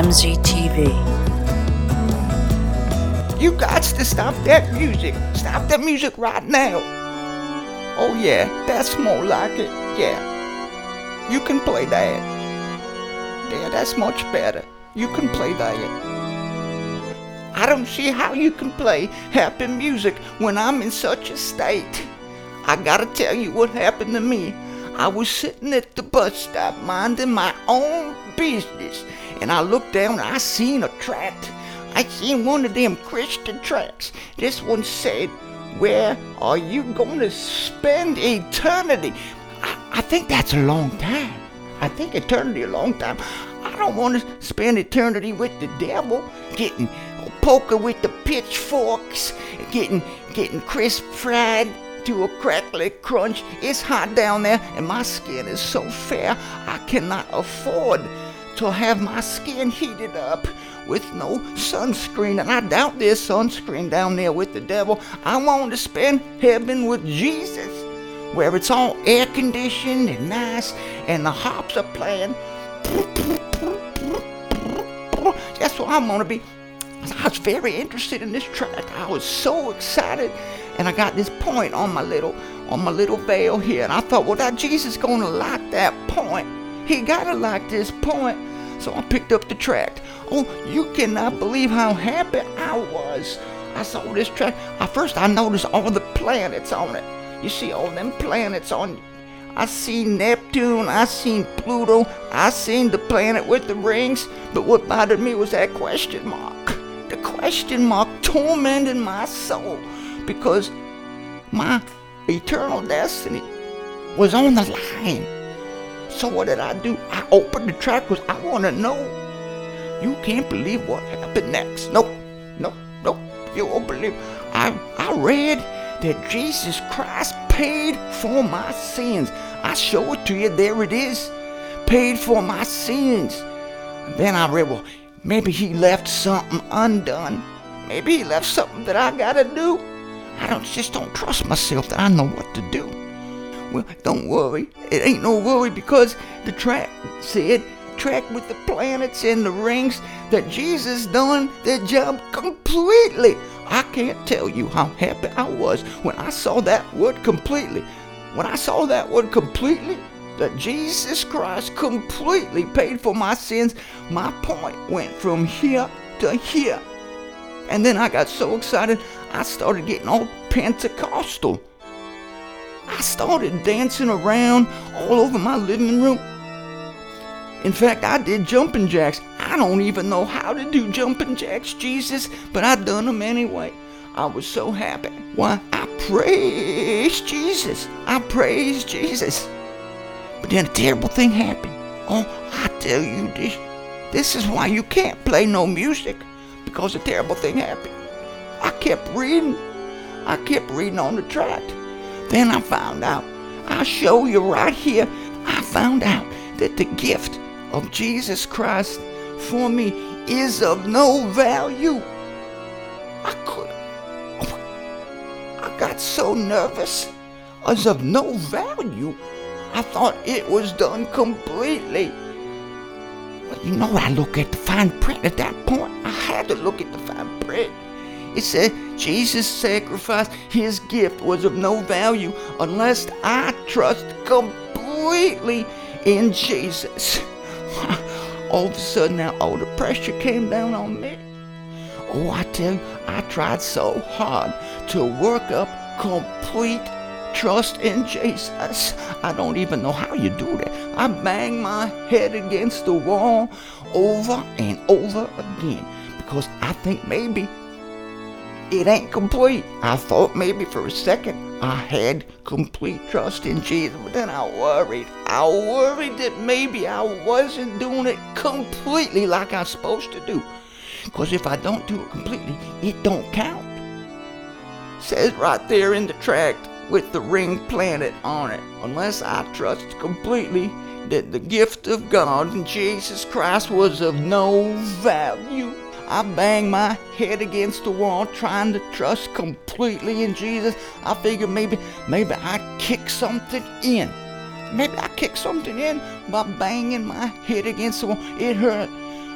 MZTV. You got to stop that music. Stop that music right now. Oh yeah, that's more like it. Yeah. You can play that. Yeah, that's much better. You can play that. I don't see how you can play happy music when I'm in such a state. I gotta tell you what happened to me. I was sitting at the bus stop minding my own business, and I looked down and I seen a tract. I seen one of them Christian tracts. This one said, "Where are you gonna spend eternity?" I think that's a long time. I think eternity a long time. I don't want to spend eternity with the devil, getting poker with the pitchforks, getting crisp fried to a crackly crunch. It's hot down there and my skin is so fair I cannot afford to have my skin heated up with no sunscreen, and I doubt there's sunscreen down there with the devil. I want to spend heaven with Jesus, where it's all air conditioned and nice and the harps are playing. That's what I want to be. I was very interested in this track. I was so excited, and I got this point on my little veil here, and I thought, well, that Jesus gonna like that point. He gotta like this point. So I picked up the tract. Oh, you cannot believe how happy I was. I saw this tract. First I noticed all the planets on it. You see all them planets on. I seen Neptune, I seen Pluto, I seen the planet with the rings, but what bothered me was that question mark. The question mark tormented my soul because my eternal destiny was on the line. So what did I do? I opened the track because I want to know. You can't believe what happened next. Nope. You won't believe. I read that Jesus Christ paid for my sins. I show it to you. There it is. Paid for my sins. And then I read, well, maybe he left something undone. Maybe he left something that I gotta do. I just don't trust myself that I know what to do. Well, don't worry. It ain't no worry because the track said, track with the planets and the rings, that Jesus done the job completely. I can't tell you how happy I was when I saw that word completely. When I saw that word completely, that Jesus Christ completely paid for my sins, my point went from here to here. And then I got so excited, I started getting all Pentecostal. I started dancing around all over my living room. In fact, I did jumping jacks. I don't even know how to do jumping jacks, Jesus, but I done them anyway. I was so happy. Why, I praised Jesus. I praised Jesus. But then a terrible thing happened. Oh, I tell you this. This is why you can't play no music, because a terrible thing happened. I kept reading on the tract. Then I found out. I'll show you right here. I found out that the gift of Jesus Christ for me is of no value. I got so nervous. It's of no value. I thought it was done completely. Well, you know, I look at the fine print at that point. I had to look at the fine print. It said Jesus' sacrifice, his gift, was of no value unless I trust completely in Jesus. All of a sudden now, all the pressure came down on me. Oh, I tell you, I tried so hard to work up complete trust in Jesus. I don't even know how you do that. I banged my head against the wall over and over again because I think maybe it ain't complete. I thought maybe for a second I had complete trust in Jesus, but then I worried. I worried that maybe I wasn't doing it completely like I'm supposed to do. Because if I don't do it completely, it don't count. It says right there in the tract with the ring planet on it, unless I trust completely that the gift of God in Jesus Christ was of no value. I banged my head against the wall trying to trust completely in Jesus. I figured maybe I'd kick something in. Maybe I kicked something in by banging my head against the wall. It hurt.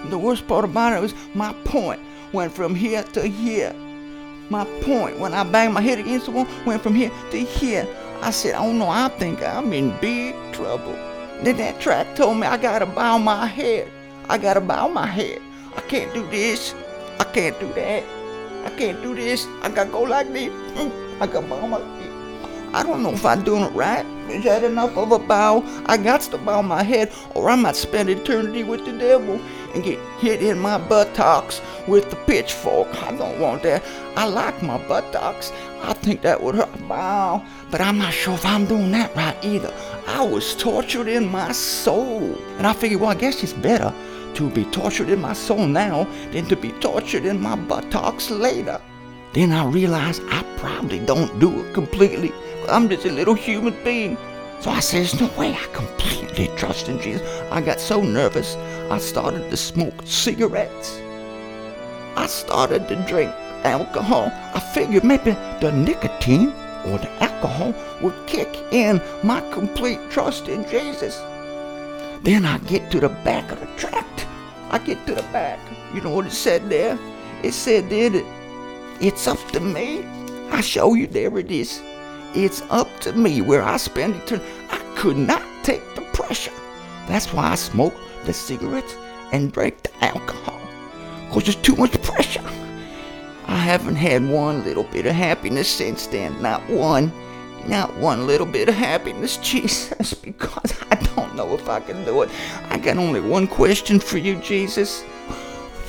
The worst part about it was my point went from here to here. My point, when I banged my head against the wall, went from here to here. I said, oh no, I think I'm in big trouble. Then that track told me I gotta bow my head. I gotta bow my head. I can't do this. I can't do that. I can't do this. I gotta go like this. I gotta bow my head. I don't know if I'm doing it right. Is that enough of a bow? I got to bow my head, or I might spend eternity with the devil and get hit in my buttocks with the pitchfork. I don't want that. I like my buttocks. I think that would hurt a bow, but I'm not sure if I'm doing that right either. I was tortured in my soul, and I figured, well, I guess it's better to be tortured in my soul now than to be tortured in my buttocks later. Then I realized I probably don't do it completely. I'm just a little human being. So I said, there's no way I completely trust in Jesus. I got so nervous, I started to smoke cigarettes. I started to drink alcohol. I figured maybe the nicotine or the alcohol would kick in my complete trust in Jesus. Then I get to the back of the tract. I get to the back. You know what it said there? It said there that it's up to me. I show you, there it is. It's up to me where I spend eternity. I could not take the pressure. That's why I smoked the cigarettes and drank the alcohol. Because there's too much pressure. I haven't had one little bit of happiness since then. Not one little bit of happiness, Jesus, because I don't know if I can do it. I got only one question for you, Jesus.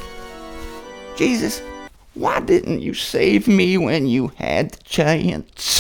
Jesus, why didn't you save me when you had the chance?